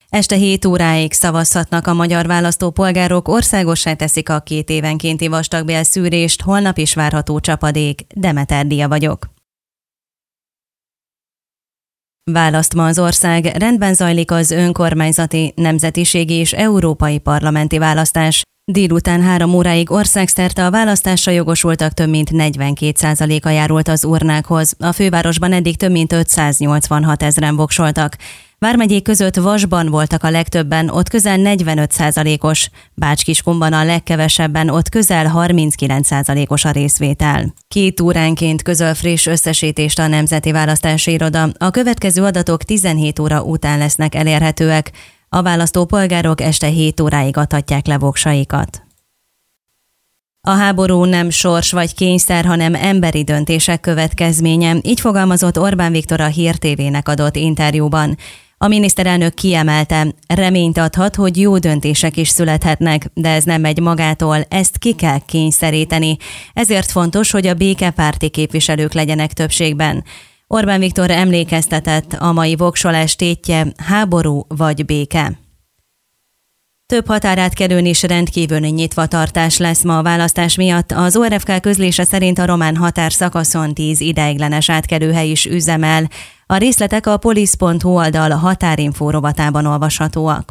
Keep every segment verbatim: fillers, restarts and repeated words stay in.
Este hét óráig szavazhatnak a magyar választópolgárok, országossá teszik a két évenkénti vastagbélszűrést, holnap is várható csapadék. Demeter Dia vagyok. Választ ma az ország, rendben zajlik az önkormányzati, nemzetiségi és európai parlamenti választás. Délután három óráig országszerte a választásra jogosultak több mint negyvenkét százaléka járult az urnákhoz. A fővárosban eddig több mint ötszáznyolcvanhat ezren voksoltak. Vármegyék között Vasban voltak a legtöbben, ott közel negyvenöt százalékos, Bács-Kiskunban a legkevesebben, ott közel harminckilenc százalékos a részvétel. Két óránként közöl friss összesítést a Nemzeti Választási Iroda. A következő adatok tizenhét óra után lesznek elérhetőek. A választópolgárok este hét óráig adhatják le voksaikat. A háború nem sors vagy kényszer, hanem emberi döntések következménye, így fogalmazott Orbán Viktor a Hír té vének adott interjúban. A miniszterelnök kiemelte, reményt adhat, hogy jó döntések is születhetnek, de ez nem megy magától, ezt ki kell kényszeríteni. Ezért fontos, hogy a békepárti képviselők legyenek többségben. Orbán Viktor emlékeztetett, a mai voksolás tétje háború vagy béke. Több határátkelőn is rendkívüli nyitvatartás lesz ma a választás miatt. Az o er ef ká közlése szerint a román határszakaszon tíz ideiglenes átkelőhely is üzemel. A részletek a polisz pont hu oldal határinfó rovatában olvashatóak.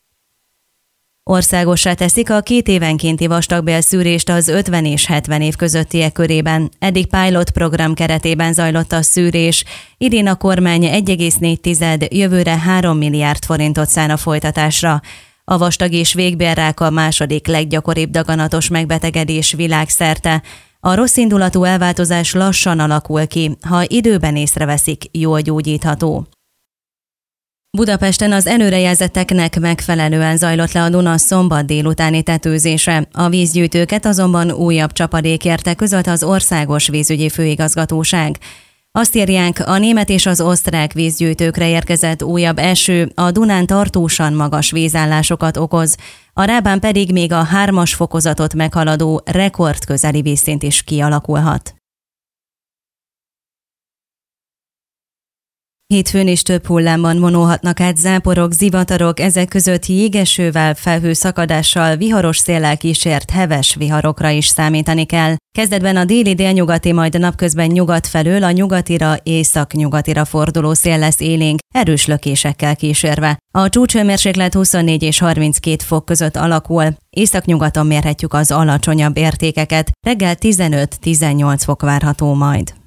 Országossá teszik a két évenkénti vastagbélszűrést az ötven és hetven év közöttiek körében. Eddig pilot program keretében zajlott a szűrés. Idén a kormány egy egész négy tized, jövőre három milliárd forintot szán a folytatásra. A vastag- és végbélrák a második leggyakoribb daganatos megbetegedés világszerte. A rosszindulatú elváltozás lassan alakul ki, ha időben észreveszik, jól gyógyítható. Budapesten az előrejelzetteknek megfelelően zajlott le a Duna szombat délutáni tetőzése. A vízgyűjtőket azonban újabb csapadék érte, közölte az Országos Vízügyi Főigazgatóság. Azt írják, a német és az osztrák vízgyűjtőkre érkezett újabb eső a Dunán tartósan magas vízállásokat okoz, a Rábán pedig még a hármas fokozatot meghaladó rekordközeli vízszint is kialakulhat. Hétfőn is több hullámban vonulhatnak át záporok, zivatarok, ezek között jégesővel, felhőszakadással, viharos széllel kísért heves viharokra is számítani kell. Kezdetben a déli délnyugati, majd napközben nyugat felől a nyugatira, észak-nyugatira forduló szél lesz élénk, erős lökésekkel kísérve. A csúcshőmérséklet huszonnégy és harminckét fok között alakul, északnyugaton mérhetjük az alacsonyabb értékeket, reggel tizenöt-tizennyolc fok várható majd.